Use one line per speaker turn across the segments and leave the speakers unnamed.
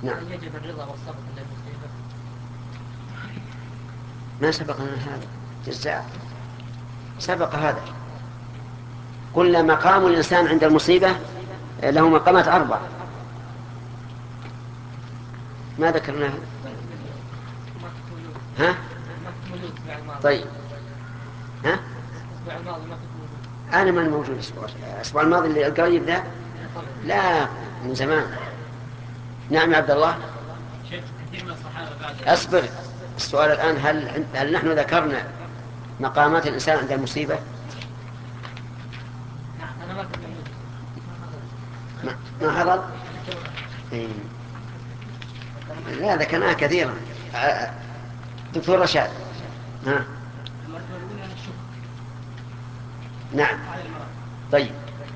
نعم.
هل يجب الرضا والصبر عند المصيبة؟
ما سبقنا هذا جزاء، سبق هذا. قلنا مقام الإنسان عند المصيبة له مقامات 4، ما ذكرناها. ها؟ طيب. ها؟ أنا من موجود الأسبوع الماضي اللي القريب ذا؟ لا، من زمان. نعم يا عبد الله. أصبر، السؤال الآن هل نحن ذكرنا مقامات الإنسان عند المصيبة؟ ما حضر؟ إيه. لا، ذكرناها كثيرا. دكتور رشاد. ها؟ نعم. طيب.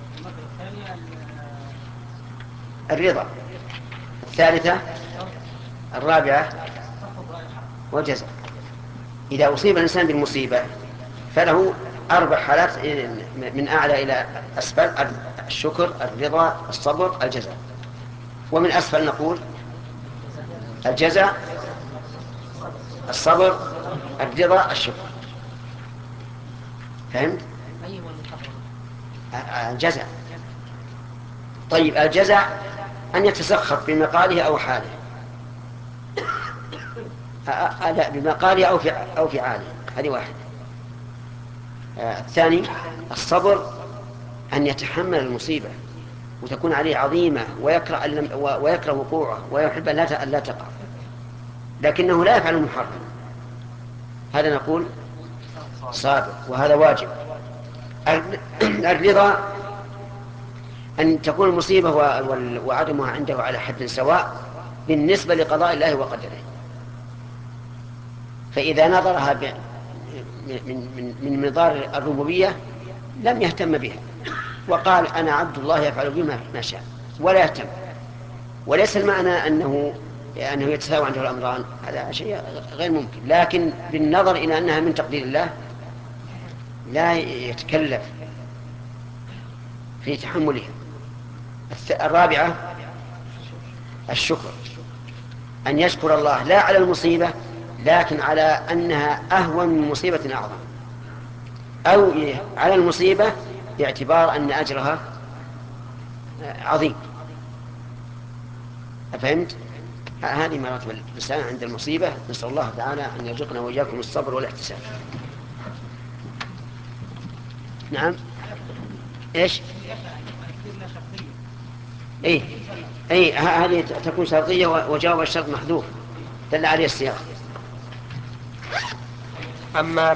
الرضا. الثالثة. الرابعة. والجزاء. إذا أصيب الإنسان بالمصيبة فله 4 حالات من أعلى إلى أسفل: الشكر، الرضا، الصبر، الجزاء. ومن أسفل نقول الجزاء، الصبر، الرضا، الشكر. فهمت؟ الجزاء. طيب، الجزاء أن يتسخط بمقاله أو حاله. لا، بمقاله أو فعاله، هذه واحدة. الثاني الصبر، أن يتحمل المصيبة وتكون عليه عظيمة ويكره وقوعه ويحب أن لا تقع، لكنه لا يفعل المحرم، هذا نقول صابر، وهذا واجب. الرضا أن تكون المصيبة وعدمها عنده على حد سواء بالنسبة لقضاء الله وقدره، فإذا نظرها من منظار الربوبية لم يهتم بها، وقال أنا عبد الله يفعل بما ما شاء، ولا يهتم. وليس المعنى أنه يتساوى عنده الأمران، هذا شيء غير ممكن، لكن بالنظر إلى أنها من تقدير الله لا يتكلف في تحملها. الرابعة الشكر، أن يشكر الله لا على المصيبة لكن على أنها أهون من مصيبة أعظم، أو على المصيبة باعتبار أن أجرها عظيم. أفهمت؟ هذه مراتب الإنسان عند المصيبة. نسأل الله تعالى أن يرزقنا وإياكم الصبر والاحتساب. نعم. إيش؟ إيه؟ إيه، هذه تكون شرطية وجواب الشرط محذوف دل عليه السياق.
أما